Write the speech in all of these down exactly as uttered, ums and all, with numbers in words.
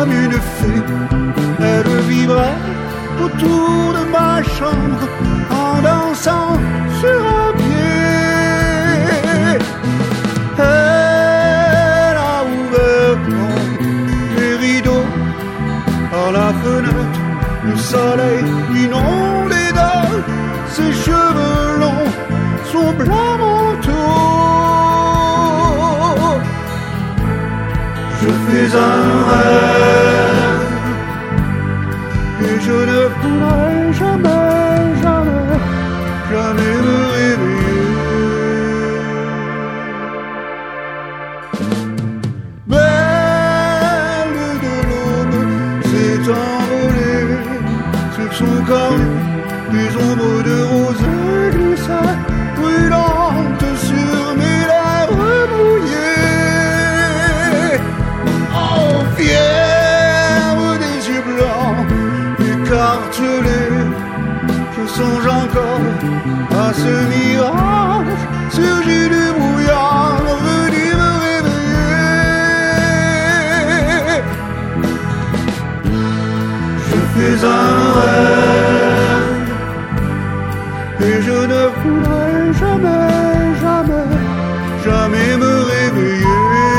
comme une fée. Elle vibrait autour de ma chambre en dansant sur un pied. Elle a ouvert les rideaux par la fenêtre. Le soleil inondé d'or, ses cheveux longs, son blanc manteau. Je fais un rêve et je ne pourrai jamais, jamais, jamais me réveiller. Belle de l'aube s'est envolée sur son corps, des ombres de rosée glissaient, brûlantes sur mes lèvres mouillées. Oh, fière des yeux blancs, écartelés, je songe encore à ce mirage surgi du brouillard, venu me réveiller. Je fais un rêve et je ne pourrai jamais, jamais, jamais me réveiller.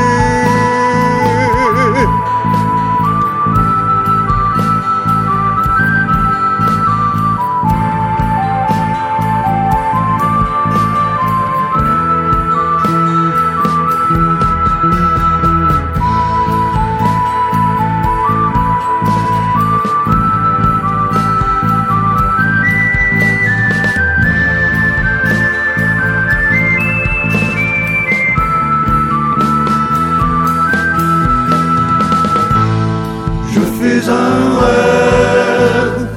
Un rêve,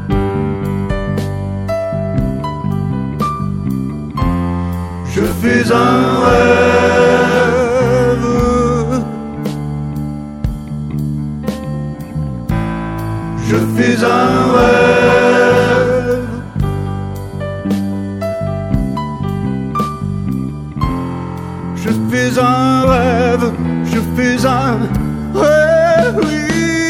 je fais un rêve, je fais un rêve, je fais un rêve, je fais un rêve, oui.